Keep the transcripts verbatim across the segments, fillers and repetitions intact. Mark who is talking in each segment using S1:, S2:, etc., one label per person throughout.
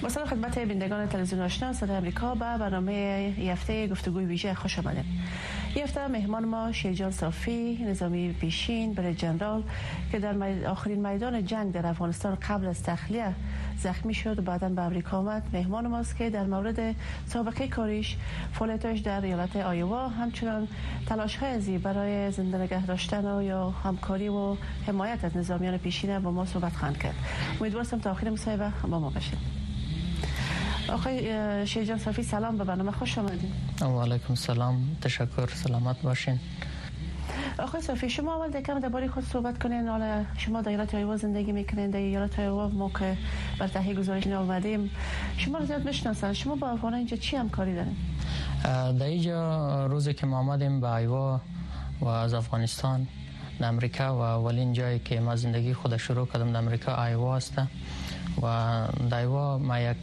S1: با سلام خدمت بینندگان تلویزیون آشنا صدای آمریکا به برنامه این هفته گفتگوی ویژه خوش آمدید. این هفته مهمان ما شیرجان صافی، نظامی پیشین برای جنرال که در مید... آخرین میدان جنگ در افغانستان قبل از تخلیه زخمی شد و بعداً به آمریکا آمد. مهمان ماست که در مورد سابقه کاریش، فعالیتش در ایالت آیوا، همچنان تلاش‌های ازی برای زنده نگه داشتن و یا همکاری و حمایت از نظامیان پیشین با ما صحبت خواهند کرد. امیدوارم تا آخر مصاحبه با ما باشید. آقای شیرجان صافی سلام، به برنامه خوش آمدید.
S2: و علیکم سلام، تشکر، سلامت باشین.
S1: آقای صافی، شما اول دکم درباره خود صحبت کنین. حالا شما در ایالت آیوا زندگی میکنین. در ایالت آیوا ما که بر تهیه گزارش اومدیم شما رو زیاد میشناسن. شما با افغانا اینجا چی همکاری دارین؟
S2: در اینجا روزی که ما آمدیم به آیوا و از افغانستان در امریکا و اولین جایی که ما زندگی خود شروع کردم در امریکا آیوا است و در آیوا ما یک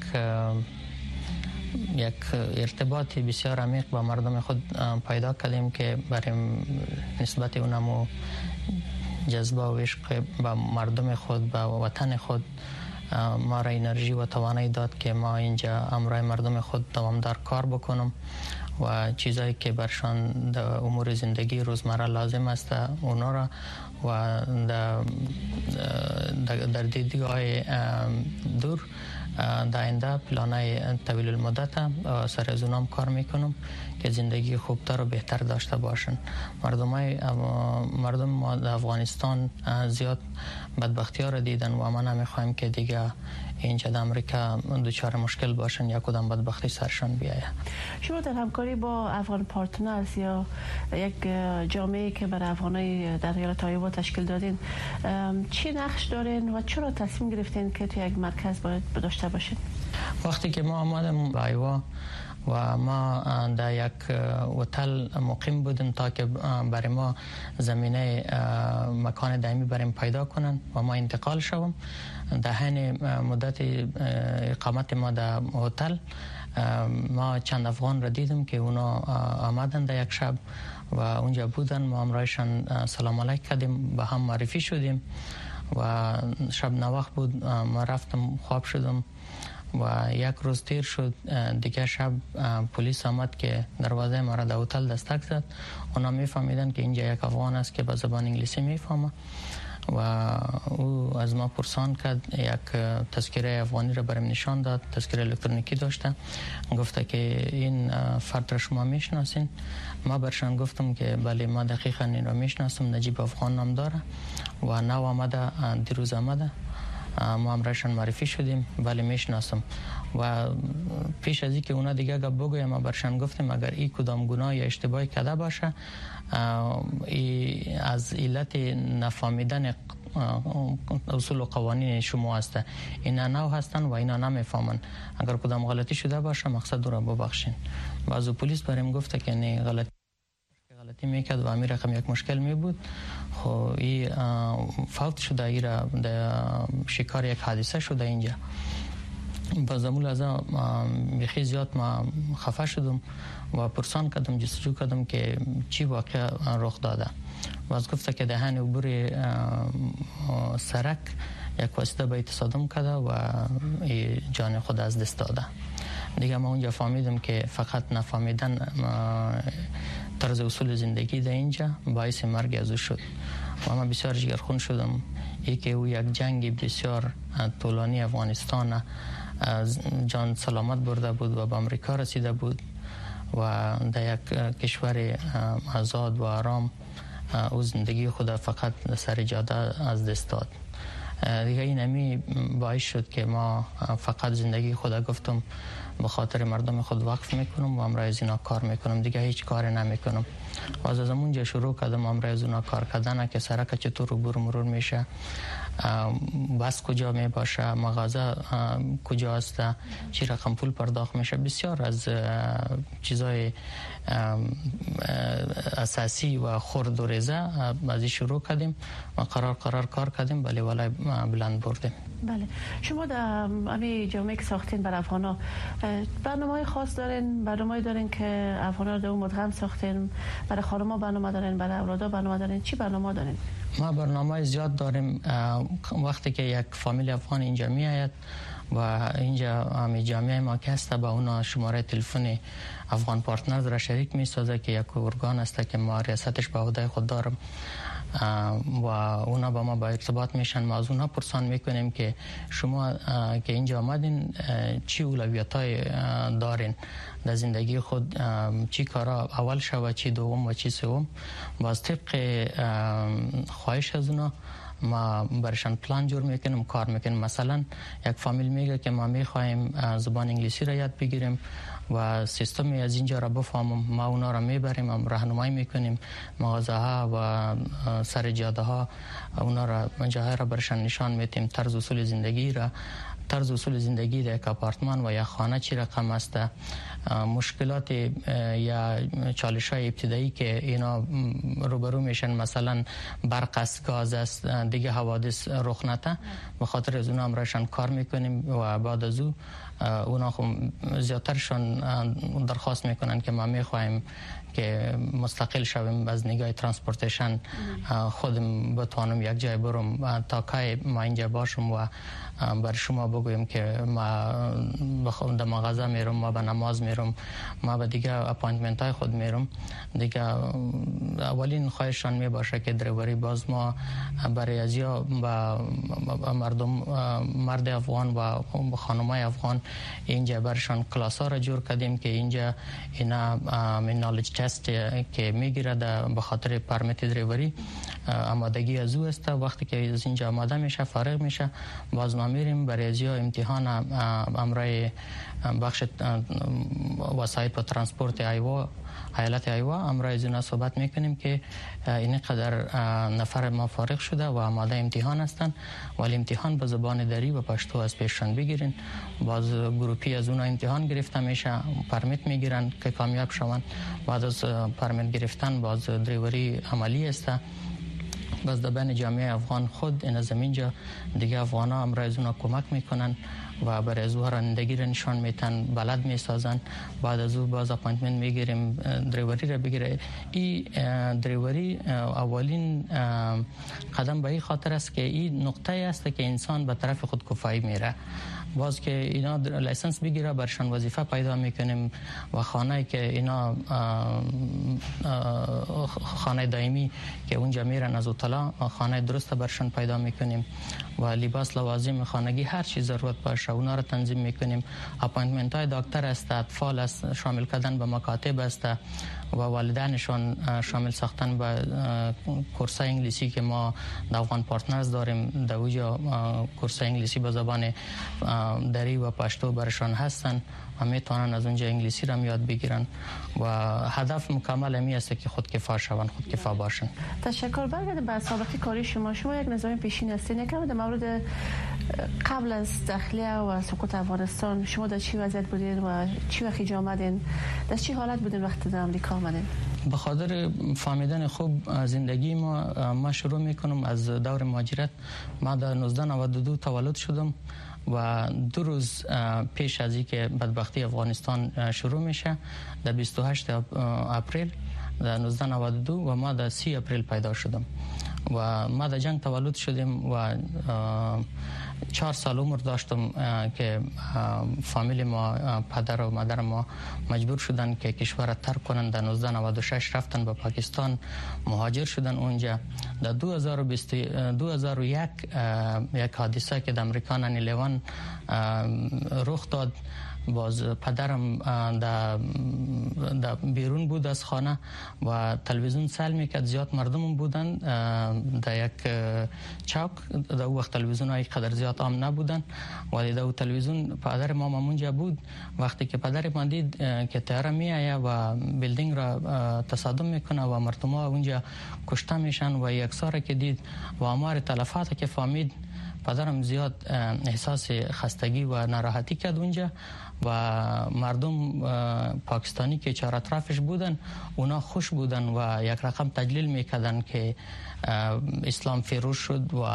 S2: یک ارتباطی بسیار عمیق با مردم خود پیدا کردیم که برای نسبت اونمو جذبه و عشق با مردم خود، با وطن خود ما را انرژی و توانایی داد که ما اینجا همراه مردم خود دوامدار کار بکنم و چیزایی که برشان در امور زندگی روزمره لازم است اونا را و در, در دیدگاه دور در آینده پلانای طویل المدت سر از اونام کار میکنم که زندگی خوبتر و بهتر داشته باشن. مردم های مردم ما در افغانستان زیاد بدبختی ها را دیدن و ما نمیخوایم که دیگه اینجا در امریکا دچار مشکل باشن یا کدام بدبختی سرشان بیایه.
S1: شما در همکاری با افغان پارتنرز یا یک جامعه که برای افغانای در ایالت آیوا تشکیل دادین چی نقش دارین و چرا تصمیم گرفتین که تو یک مرکز باید داشته باشین؟
S2: وقتی که ما آمدیم به آیوا و ما در یک هتل مقیم بودیم تا که برای ما زمینه مکان دائمی بریم پیدا کنن و ما انتقال شوم. در حین مدت اقامت ما در هتل ما چند افغان را دیدیم که اونا آمدن در یک شب و اونجا بودن. ما همراهشان سلام علیک کردیم، با هم معرفی شدیم و شب نوخت بود. ما رفتم خواب شدم و یک روز تیر شد. دیگه شب پلیس آمد که دروازه ما را در هتل دستک زد. اونا میفهمیدن که اینجا یک افغان است که به زبان انگلیسی میفهمه و او از ما پرسان کرد. یک تذکره افغانی را برام نشان داد، تذکره الکترونیکی داشته. گفته که این فرد را شما میشناسین؟ ما برشان گفتم که بله ما دقیقاً این را میشناسم، نجیب افغان نام داره و نو آمده، دیروز آمده. ما همراهشان معرفی شدیم، بله میشناسم و پیش از اینکه اونا دیگه گپ بگویم ما برشان گفتیم اگر این کدام گناه یا اشتباهی کرده باشه ای از علت نفهمیدن اصول و قوانین شما است. اینا نو هستن و اینا نمیفهمن. اگر کدام غلطی شده باشه مقصد رو ببخشین. بعضو پلیس برام گفته که نه غلطی غلطی میکرد و امیر رقم یک مشکل می بود. خب این فوت شده، ایرا در شکار یک حادثه شده اینجا. باز امول از بخی زیاد ما خفه شدم و پرسان کردم، جستجو کردم که چی واقع رخ داده. باز گفته که دهن عبور سرک یک واسطه به تصادم کرده و جان خود از دست داده. دیگه ما اونجا فهمیدم که فقط نفهمیدن طرز اصول زندگی در اینجا باعث مرگ از او شد و من بسیار جگرخون شدم. ای که او یک جنگ بسیار طولانی افغانستان جان سلامت برده بود و به امریکا رسیده بود و در یک کشور آزاد و آرام او زندگی خود فقط سر جاده از دست داد. دیگه این همی باعث شد که ما فقط زندگی خود گفتم به خاطر مردم خود وقف میکنم و امرای از اینا کار میکنم، دیگه هیچ کار نمیکنم. و از اونجا شروع کردم امرای از اونا کار کردن که سرک چطور عبور مرور میشه، بس کجا می باشه، مغازه کجا است، چی رقم پول پرداخت میشه. بسیار از چیزای اساسی و خرد و ریزه از شروع کردیم و قرار قرار کار کردیم، ولی ولی بلند بردیم.
S1: بله، شما در امی جامعه که ساختین برای افغانا برنامه‌های خاص دارین؟ برنامه‌ای دارین که افغانا رو در اون مدغم ساختین؟ برای خانم‌ها برنامه دارین؟ برای اولادا برنامه دارین؟ چی برنامه دارین؟
S2: ما برنامه زیاد داریم. وقتی که یک فامیل افغان اینجا می آید و اینجا همین جامعه ما که هست با اونا شماره تلفن افغان پارتنرز را شریک می سازه که یک ارگان است که ما ریاستش به عهده خود دارم و اونا با ما با ارتباط میشن. ما از اونا پرسان میکنیم که شما که اینجا آمدین چی اولویت‌های دارین در زندگی خود، چی کارا اول شو، چی دوم و چی سوم. باز طبق خواهش از اونا ما برشان پلان جور میکنیم، کار میکنیم. مثلا یک فامیل میگه که ما میخوایم زبان انگلیسی را یاد بگیریم و سیستم از اینجا را بفهمم، ما اونا را میبریم، هم راهنمایی میکنیم، مغازه ها و سر جاده ها اونا را جاهای را برشان نشان میدیم، طرز اصول زندگی را طرز اصول زندگی در یک آپارتمان و یا خانه چی رقم است، مشکلات یا چالش های ابتدایی که اینا روبرو میشن، مثلا برق است، گاز است، دیگه حوادث رخ نده، به خاطر از اونا هم راشن کار میکنیم و بعد از او اونا خب زیادترشان درخواست میکنن که ما میخوایم که مستقل شویم از نگاه ترانسپورتیشن، خودم بتوانم یک جای برم تا که ما اینجا باشم و بر شما بگویم که ما به مغازه میرم، ما به نماز میرم، ما به دیگه اپاینتمنت های خود میرم. دیگه اولین خواهشان می باشه که دریوری باز ما برای ازیا با مردم مرد افغان و خانمای افغان اینجا برشان کلاس ها را جور کردیم که اینجا اینا من نالج تست که میگیره به خاطر پرمیت دریوری آمادگی از او است. وقتی که از اینجا آماده میشه فارغ میشه باز ما میریم برای ازیا امتحان امرای بخش وسایل و ترانسپورت ایوا ایالت ایوا امرای زینا صحبت میکنیم که این قدر نفر ما فارغ شده و آماده امتحان هستند، ولی امتحان به زبان دری و پشتو از پیششان بگیرین. باز گروپی از اون امتحان گرفته میشه، پرمیت میگیرن که کامیاب شوند. بعد از پرمیت گرفتن باز دریوری عملی است. باز در بین جامعه افغان خود این از اینجا دیگه افغان ها امرای زینا کمک میکنن و برای از او رانندگی را نشان میتن، بلد میسازن. بعد از او باز اپاینتمنت میگیریم دریوری را بگیره. این دریوری اولین قدم به این خاطر است که این نقطه است که انسان به طرف خودکفایی میره. باز که اینا لایسنس بگیره برشان وظیفه پیدا میکنیم و خانه که اینا خانه دائمی که اونجا میرن از اوتلا خانه درست برشان پیدا میکنیم و لباس لوازم خانگی هر چیز ضرورت باشه اونا را تنظیم میکنیم. اپاینتمنت های دکتر است، اطفال است، شامل کردن به مکاتب است و والدینشان شامل ساختن به کورس انگلیسی که ما در افغان پارتنرز داریم. در اونجا کورس انگلیسی به زبان دری و پشتو برشان هستن و میتونن از اونجا انگلیسی را یاد بگیرن و هدف مکمل امی است که خودکفا شوند، خودکفا باشن.
S1: تشکر. برگردیم به سابقه کاری شما. شما یک نظام پیشین هستین که در مورد قبل از داخلیه و سقوط افغانستان شما در چی وضعیت بودین و چی وقتی جا آمدین؟ در چی حالت بودین وقتی در امریکا آمدین؟
S2: به خاطر فهمیدن خوب زندگی ما ما شروع میکنم از دور مهاجرت. ما در نوزده نود و دو تولد شدم و دو روز پیش از اینکه بدبختی افغانستان شروع میشه در بیست و هشت اپریل در نوزده نود و دو و ما در سی اپریل پیدا شدم و ما در جنگ تولد شدیم و چهار سال عمر داشتم که فامیل ما پدر و مادر ما مجبور شدن که کشور را ترک کنن. در نوزده نود و شش رفتن به پاکستان، مهاجر شدن اونجا. در دو هزار و بیست دو هزار و یک یک حادثه که در امریکا ناین الیون رخ داد. باز پدرم در بیرون بود از خانه و تلویزیون سال میکرد. زیاد مردم بودن در یک چوک. در وقت تلویزیون های قدر زیاد عام نبودن ولی در تلویزیون پدر ما اونجا بود. وقتی که پدر ما دید که طیاره میآید و بیلدینگ را تصادم میکنه و مردم ها اونجا کشته میشن و یک ساره که دید و آمار تلفات که فهمید، پدرم زیاد احساس خستگی و ناراحتی کرد اونجا و مردم پاکستانی که چهار اطرافش بودن اونا خوش بودن و یک رقم تجلیل میکردن که اسلام فیروز شد و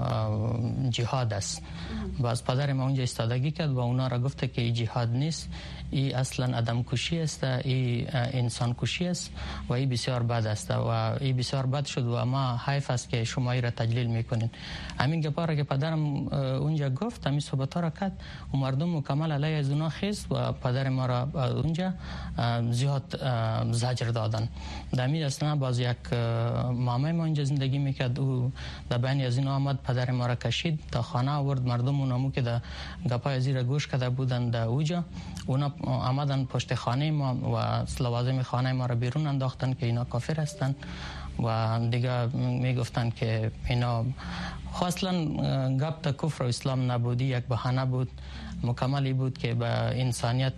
S2: جهاد است. باز پدر ما اونجا استادگی کرد و اونا را گفته که جهاد نیست، این اصلا آدم کشی است، این انسان کشی است و این بسیار بد است و این بسیار بد شد و ما حیف است که شما ای را تجلیل میکنین. همین گپا را که پدر پدرم اونجا گفت همین صحبت ها را کرد و مردم مکمل علیه از اونا خیست و پدر ما را اونجا زیاد زجر دادن. در می اصلا باز یک مامای ما اینجا زندگی میکرد، او در بین از اینا آمد پدر ما را کشید تا خانه آورد. مردم اونامو که در گپای زیر گوش کرده بودن در اوجا اونا آمدن پشت خانه ما و لوازم خانه ما را بیرون انداختن که اینا کافر هستند و دیگه میگفتن که اینا اصلا گپ تا کفر و اسلام نبودی، یک بهانه بود مکملی بود که به انسانیت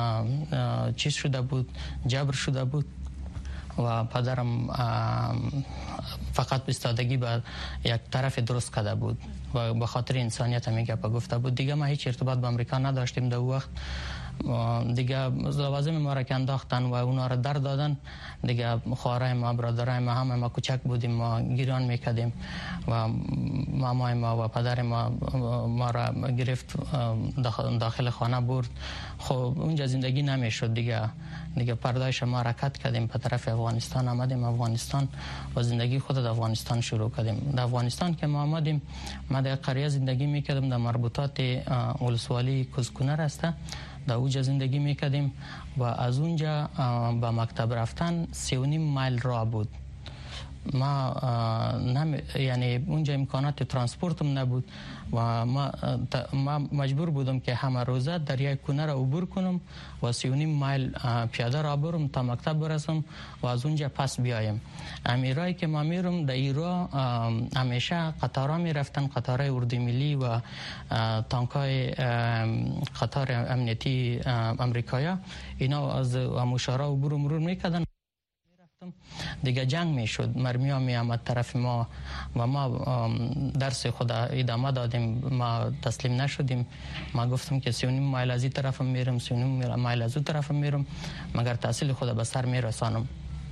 S2: چیز شده بود، جبر شده بود و پدرم فقط بستادگی به یک طرف درست کرده بود و به خاطر انسانیت هم گپ گفته بود. دیگه ما هیچ ارتباط با امریکا نداشتیم در وقت. دیگه لوازم ما را که انداختن و اونا را در دادن، دیگه خواهرای ما برادرای ما همه ما کوچک بودیم، ما گیران میکردیم و مامای ما و پدر ما ما را گرفت داخل خانه برد. خب اونجا زندگی نمیشد دیگه. دیگه پردایش ما حرکت کردیم به طرف افغانستان، آمدیم افغانستان و زندگی خود در افغانستان شروع کردیم. در افغانستان که ما آمدیم، ما در قریه زندگی میکردیم، در مربوطات ولسوالی کوزکنر است، در اوجا زندگی میکردیم و از اونجا به مکتب رفتن سی و نیم مایل راه بود. ما نم... یعنی اونجا امکانات ترانسپورت هم نبود و ما, ما مجبور بودم که همه روزه دریای کنه را عبور کنم و سی و نیم مایل پیاده را برم تا مکتب برسم و از اونجا پس بیایم. امیرایی که ما میرم در ایران همیشه قطارا میرفتن، قطارای اردو ملی و تانکای قطار امنیتی امریکایا، اینا از مشارا عبور مرور میکردن. دیگه جنگ میشد، مرمی ها می آمد طرف ما و ما درس خود ادامه دادیم، ما تسلیم نشدیم. ما گفتم که سی و نیم مایل از این طرف میرم، سی و نیم مایل از اون طرف میرم، مگر تحصیل خود به سر میرسانم.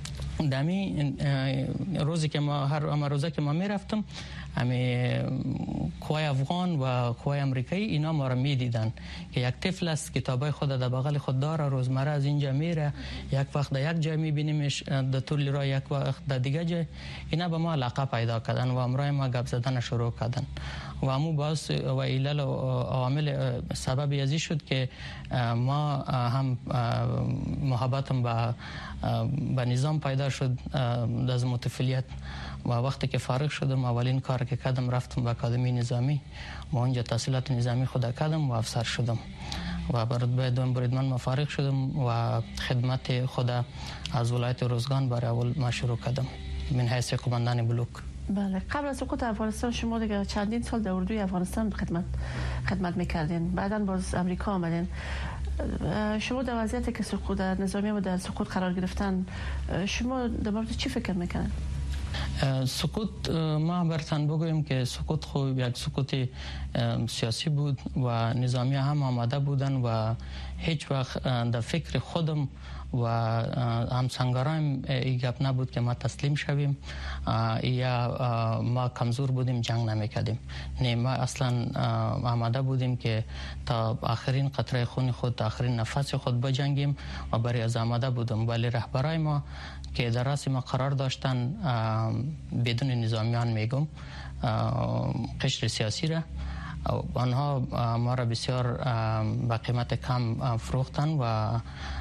S2: دمی روزی که ما هر اما روزه که ما میرفتم، امی قوای افغان و قوای امریکایی اینا ما را میدیدن که یک طفل است کتابای خود در بغل خود داره، روزمره از اینجا میره، یک وقت در یک جای میبینیمش در طول راه، یک وقت در دیگه جای. اینا به ما علاقه پیدا کردن و امرای ما گپ زدن شروع کردن و همون باعث و علل و عوامل سبب ازی شد که ما هم محبتم به به نظام پیدا شد از متفلیت و وقتی که فارغ شدم اولین کار که کردم رفتم به اکادمی نظامی و اونجا تحصیلات نظامی خود کردم و افسر شدم و بر رتبه دوم بریدمن ما فارغ شدم و خدمت خود از ولایت روزگان برای اول ما شروع کردم من حیث قماندان بلوک.
S1: بله، قبل از سقوط افغانستان شما دیگه چندین سال در اردوی افغانستان خدمت خدمت میکردین، بعداً باز امریکا آمدین. شما در وضعیتی که سقوط در نظامی و در سقوط قرار گرفتن، شما در مورد چی فکر میکنن؟
S2: سقوط ما برتن بگویم که سقوط خوب یک سقوط سیاسی بود و نظامی هم آماده بودن و هیچ وقت در فکر خودم و همسنگارایم این گپ نبود که ما تسلیم شویم یا ما کمزور بودیم جنگ نمیکردیم. نه، ما اصلا آماده بودیم که تا آخرین قطره خون خود، تا آخرین نفس خود بجنگیم و برای از آماده بودم. ولی رهبرای ما که در راست ما قرار داشتن بدون نظامیان میگم قشر سیاسی را، آنها ما را بسیار با قیمت کم فروختن و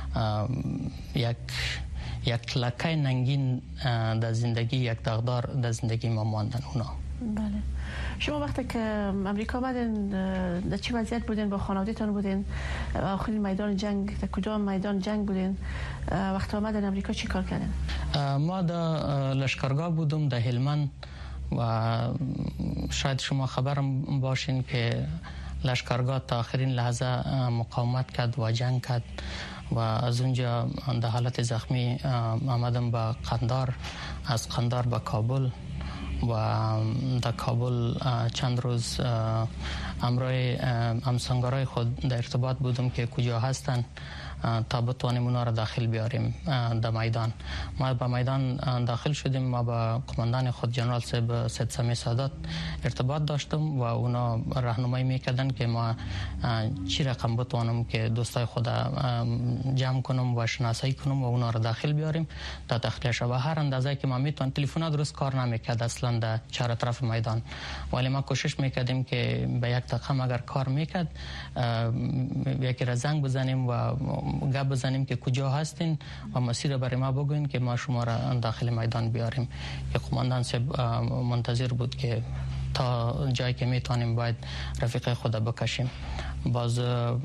S2: یک یک لکه ننگین در زندگی، یک دغدار در زندگی ما ماندن اونا.
S1: بله. شما وقتی که امریکا آمدین در چه وضعیت بودین؟ با خانواده‌تان بودین؟ آخرین میدان جنگ در کدام میدان جنگ بودین؟ وقتی آمدین امریکا چی کار کردین؟
S2: ما در لشکرگاه بودم در هلمند و شاید شما خبرم باشین که لشکرگاه تا آخرین لحظه مقاومت کرد و جنگ کرد و از اونجا در حالت زخمی آمدم به قندار، از قندار به کابل و در کابل چند روز امروز همسنگارای خود در ارتباط بودم که کجا هستن تا بتوانیم اونا را داخل بیاریم در میدان. ما به میدان داخل شدیم. ما با قماندان خود جنرال صاحب سید سمی سادات ارتباط داشتم و اونا راهنمایی میکردن که ما چی رقم بتوانم که دوستای خود جمع کنم و شناسایی کنم و اونا را داخل بیاریم تا تخلیه شود. هر اندازه که ما میتونم تلفن درست کار نمیکرد اصلا در چهار طرف میدان، ولی ما کوشش میکردیم که به یک دقیقه اگر کار میکرد یکی را زنگ بزنیم و گپ بزنیم که کجا هستین و مسیر برای ما بگوین که ما شما را داخل میدان بیاریم. که قماندان صاحب منتظر بود که تا جایی که میتونیم باید رفیق خود بکشیم. باز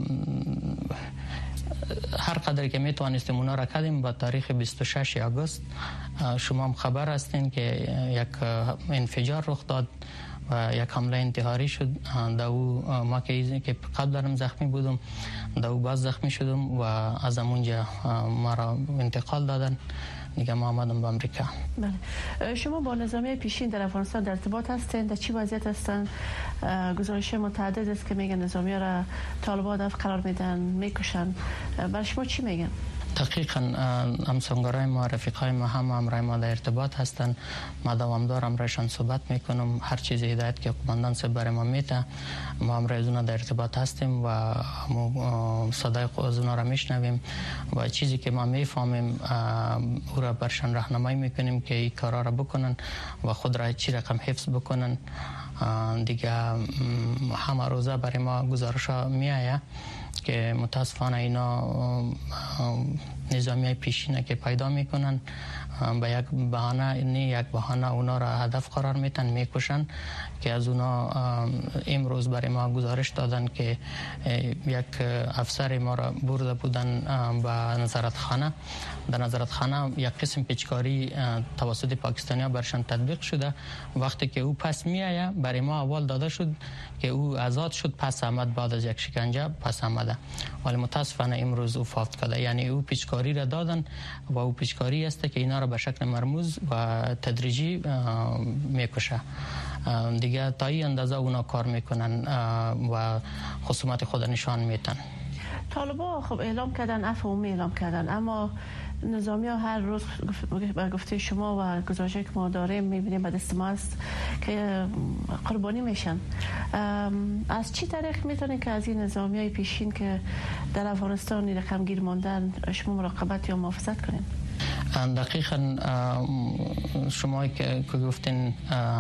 S2: هر قدر که میتوانستیم اونا را کردیم. با تاریخ بیست و شش آگوست شما هم خبر هستین که یک انفجار رخ داد و یک حمله انتحاری شد. در او ما که قبلا زخمی بودم، در او باز زخمی شدم و از اونجا ما را انتقال دادن دیگه. ما آمدم به امریکا.
S1: بله. شما با نظامی پیشین در افغانستان در ارتباط هستین؟ در چی وضعیت هستن؟ گزارش متعدد است که میگن نظامی را طالبان هدف قرار میدن، میکشن. برای شما چی میگن؟
S2: دقیقاً همسنگارای ما، رفیقای ما هم امرای ما در ارتباط هستن. ما دوامدار امرایشان صحبت میکنم. هر چیز هدایت که قماندان صاحب برای ما میته ما امرای اونا در ارتباط هستیم و صدای از اونا را میشنویم و چیزی که ما میفهمیم او را برشان راهنمایی میکنیم که این کارا را بکنن و خود را چی رقم حفظ بکنن. دیگه همه روزه برای ما گزارش ها میآید که متاسفانه اینا نظامی پیشینه که پیدا میکنن به یک بهانه نه یک بهانه اونا را هدف قرار میتن، میکشن. که از اونا امروز برای ما گزارش دادن که یک افسر ما را برده بودن به نظارت خانه. در نظارت خانه یک قسم پیچکاری توسط پاکستانی‌ها برشان تطبیق شده. وقتی که او پس میآیه برای ما اول داده شد که او آزاد شد، پس آمد بعد از یک شکنجه پس آمده، ولی متاسفانه امروز او فوت کرده. یعنی او پیچکاری را دادن و او پیچکاری است که اینا را به شکل مرموز و تدریجی میکشه. دیگه تا این اندازه اونا کار میکنن و خصومت خود نشان میتن.
S1: طالبان خب اعلام کردن، عفو عمومی اعلام کردن، اما نظامی ها هر روز به گفته شما و گزارشی که ما داریم میبینیم به دست ما است که قربانی میشن. از چی طریق میتونین که از این نظامی های پیشین که در افغانستان رقم گیر ماندن شما مراقبت یا محافظت کنین؟
S2: دقیقاً شما که گفتین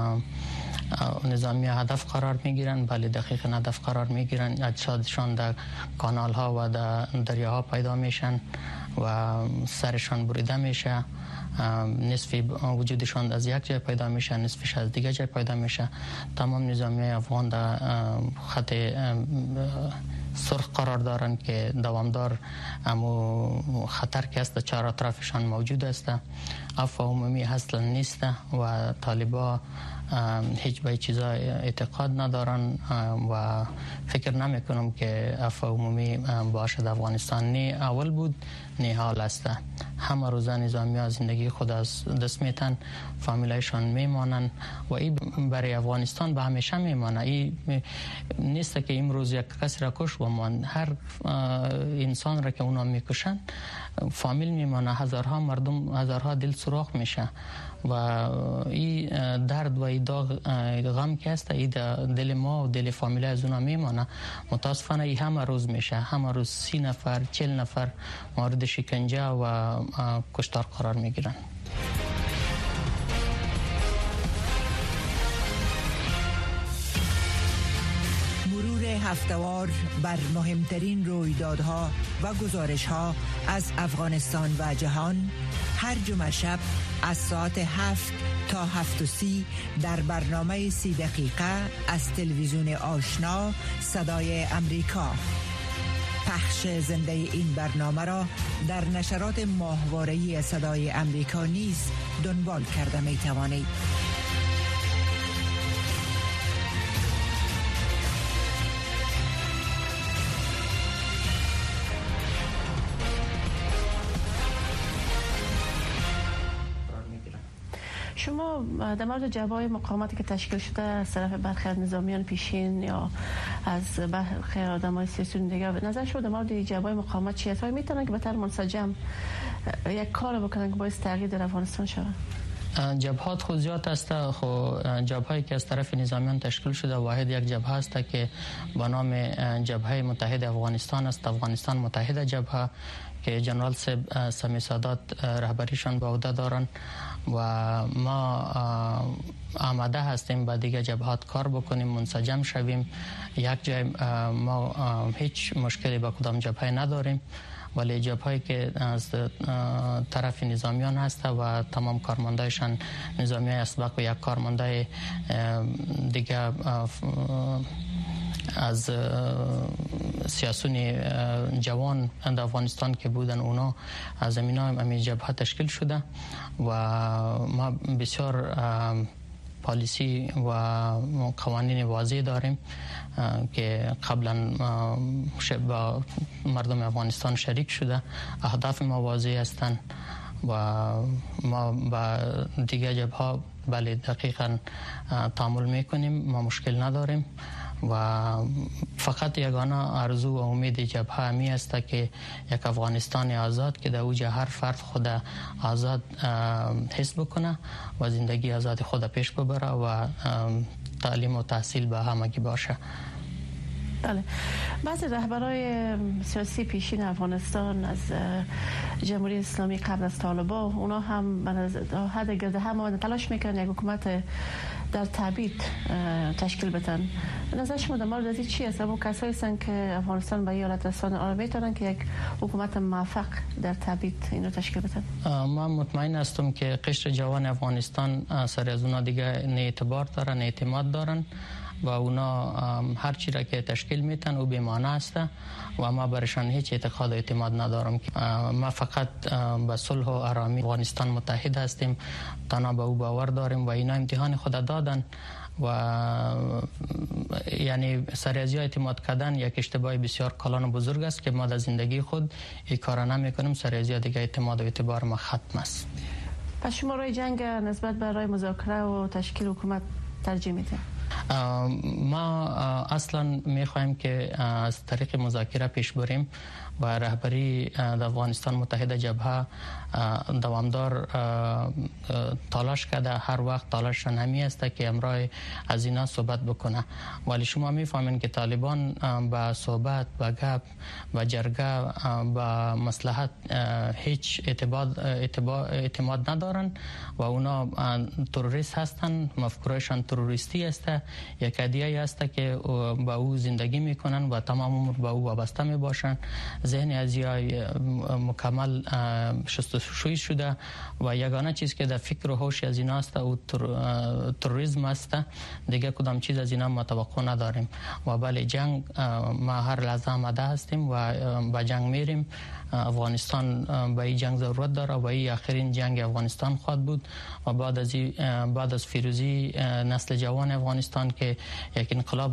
S2: نظامی هدف قرار میگیرن، بله دقیقاً هدف قرار میگیرن. اجسادشان در کانال ها و در دریاها پیدا میشن و سرشان بریده میشه. نصف وجودشان از یک جای پیدا میشه، نصفش از دیگه جای پیدا میشه. تمام نظامی افغان در خط سرخ قرار دارن که دوامدار امو خطر که است چهار اطرافشان موجود است. عفو عمومی اصلا نیست و طالبا هیچ به چیزا اعتقاد ندارن و فکر نمیکنم که عفو عمومی باشد افغانستان. نه اول بود نه حال است. همه روزه نظامی ها زندگی خود از دست میتن، فامیلایشان میمانن و این برای افغانستان به همیشه میمانه. این نیست که امروز یک کسی را کش و من هر انسان را که اونا میکشن فامیل میمانه، هزارها مردم، هزارها دل سوراخ میشه و این درد و این داغ غم که است این دل ما و دل فامیل از اونا میمانه. متاسفانه این همه روز میشه، همه روز سی نفر چل نفر مورد شکنجه و کشتار قرار میگیرن.
S3: هفته‌وار بر مهمترین رویدادها و گزارش‌ها از افغانستان و جهان هر جمعه شب از ساعت هفت تا هفت و سی در برنامه سی دقیقه از تلویزیون آشنا صدای امریکا. پخش زنده این برنامه را در نشرات ماهواره‌ای صدای امریکا نیز دنبال کرده می توانید.
S1: شما در مورد جبهه‌های مقاومتی که تشکیل شده از طرف برخی از نظامیان پیشین یا از خیر آدمای سیاسی دیگه. نظر شما در مورد جبهه مقاومت چی است؟ میتونن که به طور منسجم یک کار بکنن که باعث تغییر در افغانستان شود؟
S2: جبهات خود زیاد است. خو جبهه‌ای که از طرف نظامیان تشکیل شده واحد یک جبهه است که به نام جبهه متحد افغانستان است، افغانستان متحد جبهه، که جنرال سمی سادات رهبریشان به عهده دارند و ما آماده هستیم با دیگه جبهات کار بکنیم، منسجم شویم. یک جای ما هیچ مشکلی با کدام جبهه نداریم، ولی جبهه‌ای که از طرف نظامیان هست و تمام کارمندایشان نظامی اسبق و یک کارمندای دیگه از سیاسون جوان در افغانستان که بودن، اونا از زمینه همین جبهه تشکیل شده و ما بسیار پالیسی و قوانین واضح داریم که قبلا با مردم افغانستان شریک شده. اهداف ما واضح هستند و ما با دیگه جبهه بله دقیقاً تعامل میکنیم، ما مشکل نداریم و فقط یگانه آرزو و امید جبهه همی است که یک افغانستان آزاد که در اوج هر فرد خود آزاد حس بکنه و زندگی آزاد خود پیش ببره و تعلیم و تحصیل به همگی باشه.
S1: بله، بعضی رهبرای سیاسی پیشین افغانستان از جمهوری اسلامی قبل از طالبان، اونا هم به حد گرد هم تلاش میکنن یک حکومت در تبعید تشکیل بدن. نظر شما در مورد این چی است؟ اون کسایی هستن که افغانستان به ایالات رسانه آن میتونن که یک حکومت موفق در تبعید اینو تشکیل بدن؟
S2: من مطمئن هستم که قشر جوان افغانستان سر از اونا دیگه نه اعتبار دارن، نه اعتماد دارن و اونا هر چی را که تشکیل میتن او بی‌معنی است و ما برشان هیچ اعتقاد و اعتماد ندارم. ما فقط به صلح و آرامی افغانستان متحد هستیم، تنها به او باور داریم و اینا امتحان خود دادن و یعنی سر از اعتماد کردن یک اشتباه بسیار کلان و بزرگ است که ما در زندگی خود این کارا نمیکنیم. سر از دیگه اعتماد و اعتبار ما ختم است.
S1: پس شما رای جنگ نسبت به رای مذاکره و تشکیل حکومت ترجیح میدید؟
S2: ما اصلا میخوایم که از طریق مذاکره پیش بریم و رهبری در افغانستان متحد جبهه دوامدار تلاش کرده، هر وقت تلاششان همی است که امرای از اینا صحبت بکنه، ولی شما میفهمین که طالبان با صحبت، با گپ، با جرگه، با مصلحت هیچ اعتماد اعتماد ندارن و اونا تروریست هستن، مفکورشان تروریستی است، یک ایده است که با او زندگی میکنن و تمام عمر با او وابسته میباشن. ذهن ازیای مکمل شستشویی شده و یگانه چیز که در فکر و هوش از اینا است او تروریسم است. دیگه کدام چیز از اینا ما توقع نداریم و بله جنگ ما هر لحظه آماده هستیم و با جنگ میریم. افغانستان به این جنگ ضرورت داره و این آخرین جنگ افغانستان خواهد بود و بعد از بعد از فیروزی نسل جوان افغانستان که یک انقلاب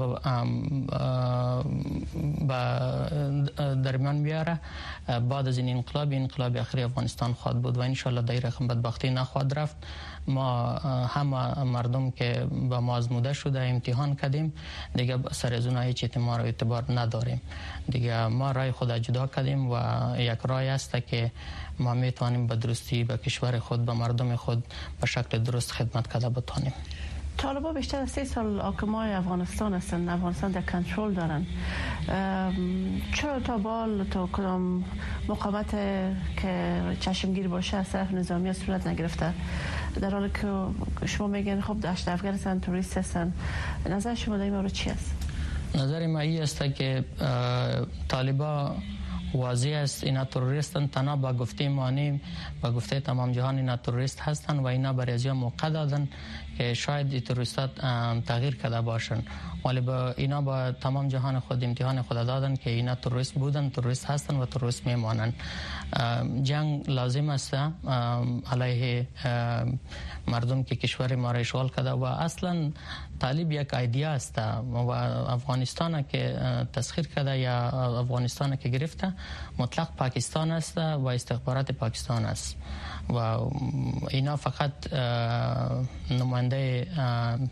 S2: در میان بیاره، بعد از این انقلاب انقلاب آخری افغانستان خواهد بود و ان شاء الله در رقم بدبختی نخواهد رفت. ما همه مردم که با ما آزموده شده امتحان کردیم، دیگه سر از اونها هیچ اعتماد و اعتبار نداریم. دیگه ما رای خود جدا کردیم و یک رای است که ما میتوانیم به درستی به کشور خود، به مردم خود به شکل درست خدمت کرده بتوانیم.
S1: طالبان بیشتر از سه سال حاکمای افغانستان هستند، افغانستان در کنترل دارن. چرا تا بال تا کدام مقاومت که چشمگیر باشه از طرف نظامی ها صورت نگرفته، در حالی که شما میگن خب داشت افغانستان توریست هستن؟ نظر شما در این مورد چی است؟
S2: نظر ما این است که طالبان واضح است اینا تروریستن، تنها با گفته مانی با گفته تمام جهان اینا تروریست هستن و اینا برای ازیا موقع دادن که شاید این تروریستات تغییر کرده باشن، ولی با اینا با تمام جهان خود امتحان خود دادن که اینا تروریست بودن، تروریست هستن و تروریست میمانن. جنگ لازم است علیه مردم که کشور ما را اشغال کرده و اصلا طالب یک ایده است و افغانستان که تسخیر کرده یا افغانستان که گرفته مطلق پاکستان است و استخبارات پاکستان است و اینا فقط نماینده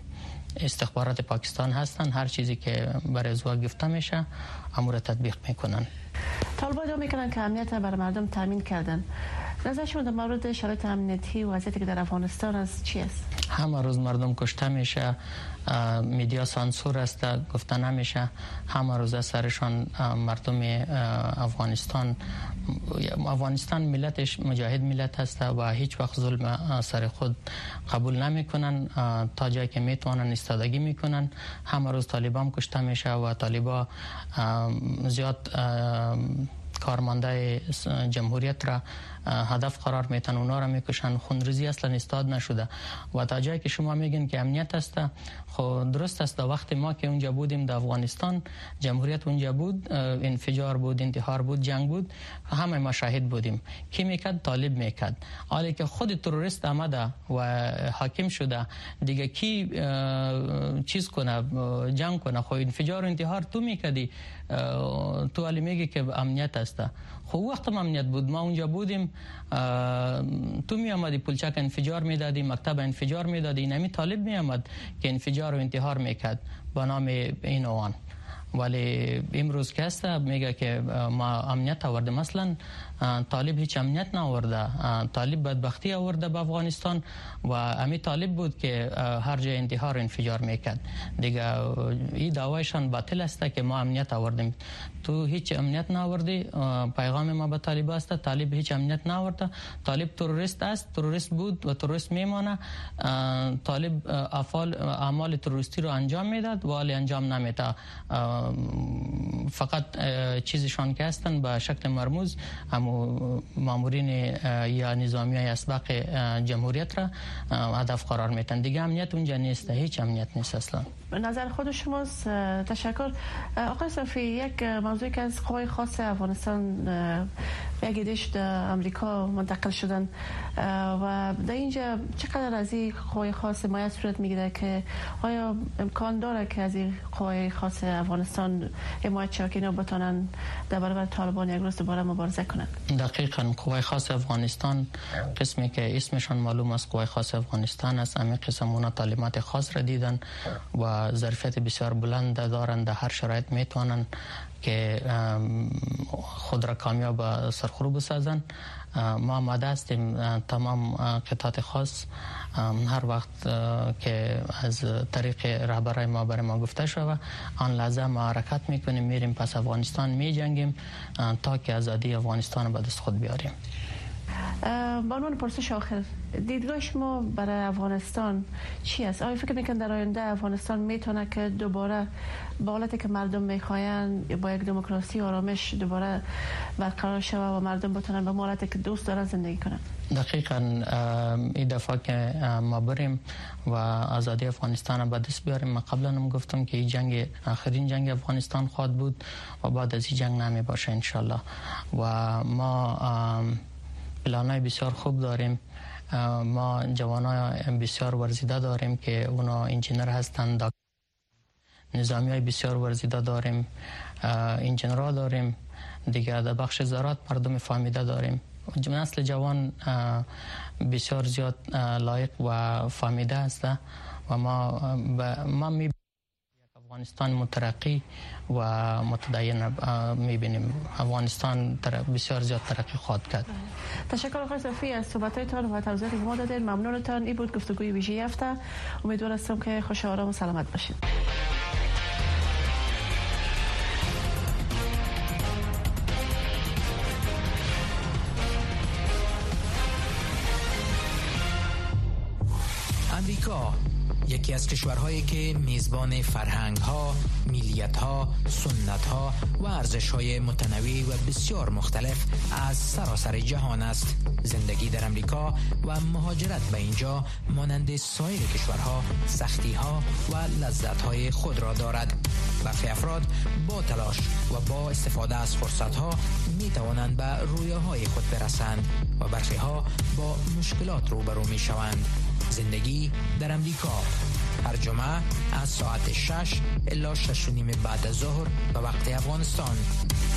S2: استخبارات پاکستان هستن، هر چیزی که برای زوا گفته میشه امور تطبیق میکنن.
S1: طالبان ادعا میکنن که امنیت برای مردم تامین کردن. نظر شما در مورد شرایط امنیتی و وضعیتی که در افغانستان از چی است؟
S2: همه روز مردم کشته میشه، میدیا سانسور است، گفته نمیشه. همه روز از سرشان مردم افغانستان افغانستان ملتش مجاهد ملت هست و هیچ وقت ظلم سر خود قبول نمیکنن. تا جایی که میتونن ایستادگی میکنن. همه روز طالبان کشته میشه و طالبان زیاد کارمانده جمهوریت را هدف قرار میتن، اونا را میکشن. خونریزی اصلا استاد نشده و تا جایی که شما میگین که امنیت است، خب درست است. در وقت ما که اونجا بودیم در افغانستان، جمهوریت اونجا بود، انفجار بود، انتحار بود، جنگ بود، همه ما شاهد بودیم. کی میکرد؟ طالب میکرد. حالی که خود تروریست آمده و حاکم شده دیگه کی چیز کنه، جنگ کنه؟ خب انفجار و انتحار تو میکردی، تو علی میگی که امنیت است. خب وقت ما امنیت بود، ما اونجا بودیم، تو می آمدی پلچک انفجار میدادی، مکتب انفجار میدادی، نمی طالب می آمد که انفجار و انتحار میکرد با نام این اوان. ولی امروز که هست میگه که ما امنیت آورده. مثلا طالب هیچ امنیت نآورده، طالب بدبختی آورده به افغانستان و امی طالب بود که هر جای انتحار و انفجار میکرد. دیگه این دعوایشان باطل است که ما امنیت آوردیم. تو هیچ امنیت نآوردی. پیغام ما به طالب است، طالب هیچ امنیت نآورده. طالب تروریست است، تروریست بود و تروریست میمانه. طالب افعال اعمال تروریستی رو انجام میداد ولی انجام نمیده. فقط چیزشان که هستن به شکل مرموز هم مامورین یا نظامی های اسبق جمهوریت را هدف قرار میتن. دیگه امنیت اونجا نیست، هیچ امنیت نیست اصلا.
S1: نظر خود شماست. تشکر. آقای صافی، یک موضوعی که از قوای خاص افغانستان به یک ایدهش در امریکا منتقل شدن و در اینجا چقدر از این قوای خاص حمایت صورت میگیره که آیا امکان داره که از این قوای خاص افغانستان حمایت شود که اینا بتونن در برابر طالبان یک روز دوباره مبارزه کنند؟
S2: دقیقاً قوای خاص افغانستان قسمی که اسمشان معلوم است، قوای خاص افغانستان است. همین قسم اونا تعلیمات خاص را دیدن و ظرفیت بسیار بلند دارند. در هر شرایط میتونن که خود را کامیاب سرخرو بسازن. ما آماده هستیم تمام قطعات خاص هر وقت که از طریق رهبرای ما برای ما گفته شود آن لحظه ما حرکت میکنیم، میریم پس افغانستان میجنگیم تا که آزادی افغانستان به دست خود بیاریم.
S1: با عنوان پرسش آخر، دیدگاه شما برای افغانستان چی است؟ آیا فکر میکنید در آینده افغانستان میتونه که دوباره با حالتی که مردم میخواین با یک دموکراسی و آرامش دوباره برقرار شود و مردم بتونن به حالتی که دوست دارن زندگی کنن؟
S2: دقیقاً این دفعه که ما بریم و آزادی افغانستان به دست بیاریم، ما قبلا هم گفتم که این جنگ آخرین جنگ افغانستان خواهد بود و بعد از این جنگ نمی باشه انشالله. و ما پلانای بسیار خوب داریم. ما جوانای بسیار ورزیده داریم که اونا انجینر هستند، نظامی های بسیار ورزیده داریم، انجینرها داریم، دیگه در بخش زراعت مردم فهمیده داریم. نسل جوان بسیار زیاد لایق و فهمیده است و ما ما می افغانستان مترقی و متدین میبینیم. افغانستان بسیار زیاد ترقی خواهد کرد.
S1: تشکر آقای صافی از صحبت‌هایتان و توضیحاتی که ما دادید. ممنونتان. این بود گفتگوی ویژه هفته. امیدوار هستم که خوش و آرام و سلامت باشید.
S4: امریکا یکی از کشورهایی که میزبان فرهنگ‌ها، ملیت‌ها، سنت‌ها و ارزش‌های متنوع و بسیار مختلف از سراسر جهان است. زندگی در امریکا و مهاجرت به اینجا مانند سایر کشورها سختی‌ها و لذت‌های خود را دارد. برخی افراد با تلاش و با استفاده از فرصت‌ها می‌توانند به رویاهای خود برسند و برخی‌ها با مشکلات روبرو می‌شوند. زندگی در امریکا هر جمعه از ساعت شش الی شش و نیم بعد از ظهر به وقت افغانستان